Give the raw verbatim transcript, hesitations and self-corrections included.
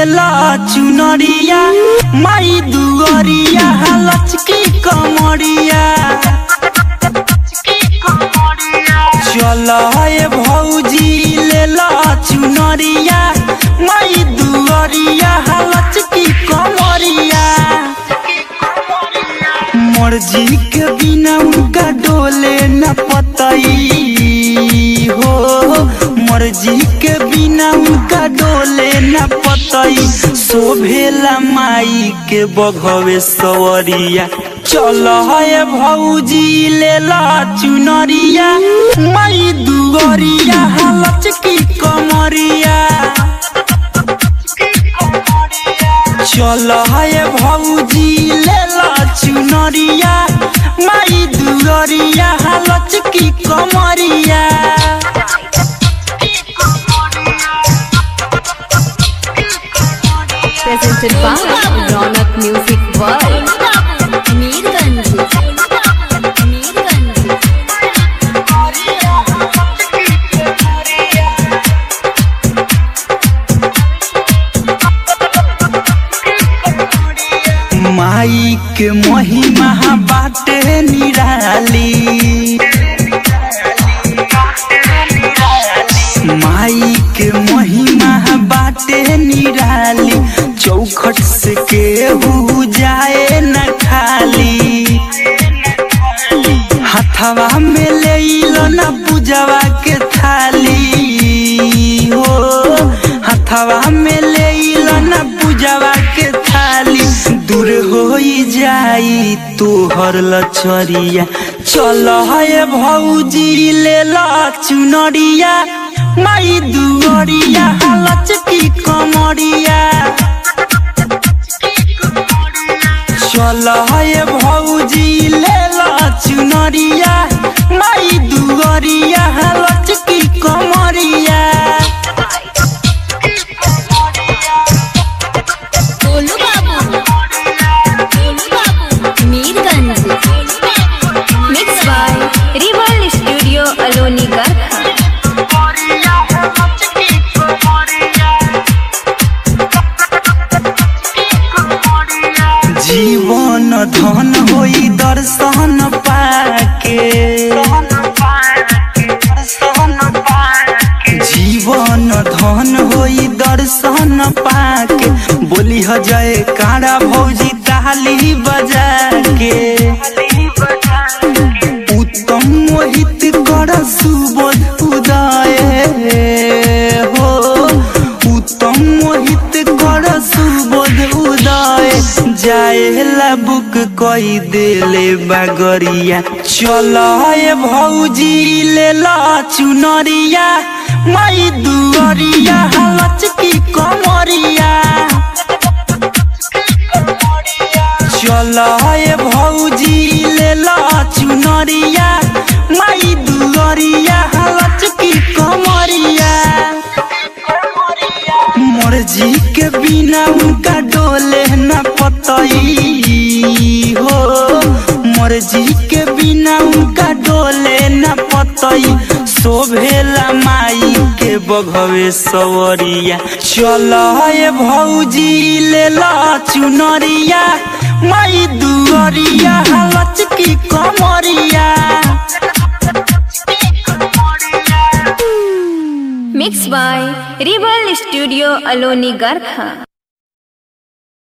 लेला चुनरिया माई दुआरिया लचकी कमरिया चल हे भौजी लेला चुनरिया माई दुआरिया लचकी कमरिया मर्जी के बिना उनका डोले न पतई हो मर्जी के बिना उनका डोले न पतई शोभेला माई के बघवे सवरिया चल हे भौजी लेला चुनरिया माई दुआरिया लचकी कमरिया चल हे भौजी लेला चुनरिया माई दुआरिया लचकी कमरिया Presented by Ronak Music World. Meerganj. Meerganj. माई के महिमा बाटे निराली माई के महिमा बाटे निराली चौखट से केहू जाए न खाली हथवा में ले लो न पूजवा के थाली हो हथवा में ले लो न पूजवा के थाली दूर हो जाई तोहर लचरिया चल हे भौजी लेला चुनरिया माई दुआरिया लचकी कमरिया चल हे भौजी लेला चुनरिया माई दुआरिया लचकी कमरिया Tolu Babu. Tolu Babu. Meerganj. Mixed by Rival Studio Aloni Garkha. जीवन धन होई दर्शन पाके जीवन धन होई दर्शन पाके बोली ह जय कारा भौजी ताली बजा के उत्तम मोहित कर सुबोध उदय हो उत्तम मोहित कर सुबोध उदय जाएला बुक कोई देले बागरिया चल हे भौजी लेला चुनरिया माई दुआरिया लचकी कमरिया चल हे भौजी लेला चुनरिया माई दुआरिया लचकी कमरिया मर्जी के बिना उनका डोले न पतई हो मर्जी के बिना उनका डोले न पतई शोभेला माई के बघवे सवरिया चल हे भौजी लेला चुनरिया माई दुआरिया लचकी कमरिया Mixed by Rival Studio Aloni Garkha.